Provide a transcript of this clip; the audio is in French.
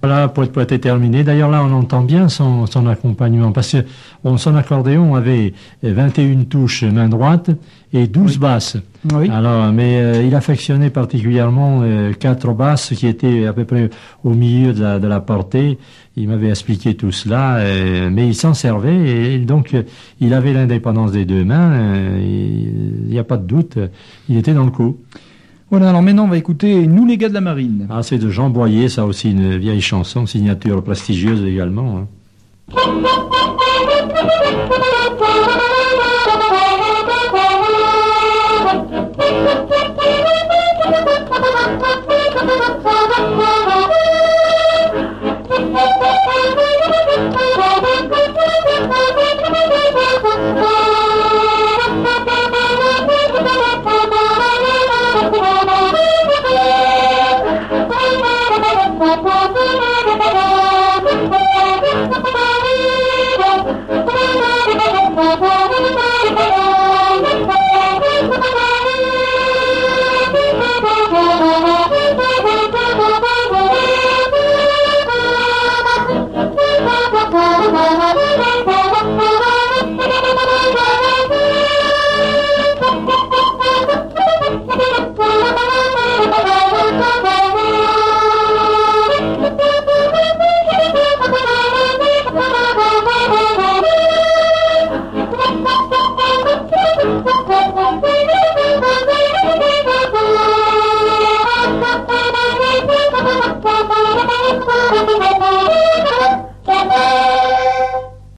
Voilà, pour être terminé. D'ailleurs, là, on entend bien son accompagnement, parce que son accordéon avait 21 touches main droite et 12 basses. Oui. Alors, mais il affectionnait particulièrement 4 basses qui étaient à peu près au milieu de la portée. Il m'avait expliqué tout cela, mais il s'en servait, et donc il avait l'indépendance des deux mains. Il n'y a pas de doute, il était dans le coup. Voilà, alors maintenant on va écouter Nous les gars de la marine. Ah, c'est de Jean Boyer, ça aussi, une vieille chanson, signature prestigieuse également. Hein.